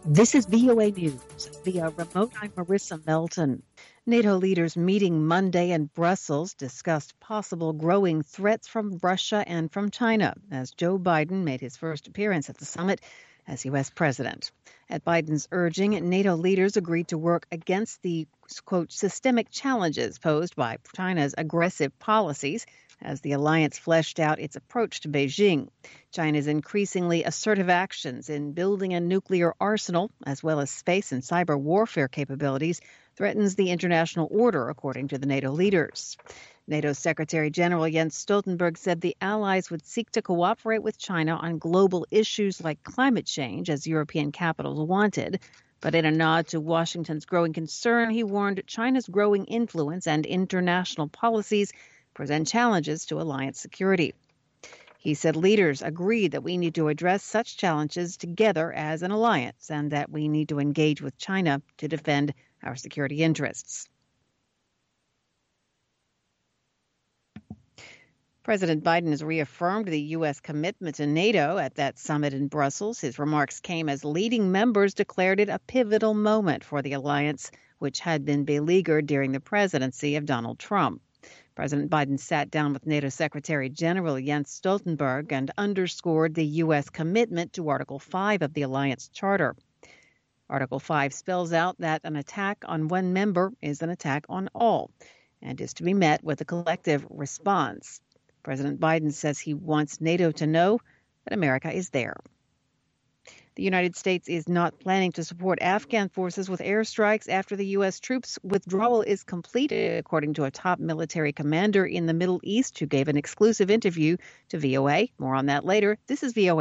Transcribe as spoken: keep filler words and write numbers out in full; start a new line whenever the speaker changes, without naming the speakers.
This is V O A News. Via remote, I'm Marissa Melton. NATO leaders meeting Monday in Brussels discussed possible growing threats from Russia and from China as Joe Biden made his first appearance at the summit as U S president. At Biden's urging, NATO leaders agreed to work against the, quote, systemic challenges posed by China's aggressive policies as the alliance fleshed out its approach to Beijing. China's increasingly assertive actions in building a nuclear arsenal, as well as space and cyber warfare capabilities, threatens the international order, according to the NATO leaders. NATO Secretary General Jens Stoltenberg said the allies would seek to cooperate with China on global issues like climate change, as European capitals wanted. But in a nod to Washington's growing concern, he warned China's growing influence and international policies present challenges to alliance security. He said leaders agreed that we need to address such challenges together as an alliance and that we need to engage with China to defend our security interests. President Biden has reaffirmed the U S commitment to NATO at that summit in Brussels. His remarks came as leading members declared it a pivotal moment for the alliance, which had been beleaguered during the presidency of Donald Trump. President Biden sat down with NATO Secretary General Jens Stoltenberg and underscored the U S commitment to Article five of the alliance charter. Article five spells out that an attack on one member is an attack on all and is to be met with a collective response. President Biden says he wants NATO to know that America is there. The United States is not planning to support Afghan forces with airstrikes after the U S troops' withdrawal is completed, according to a top military commander in the Middle East who gave an exclusive interview to V O A. More on that later. This is V O A.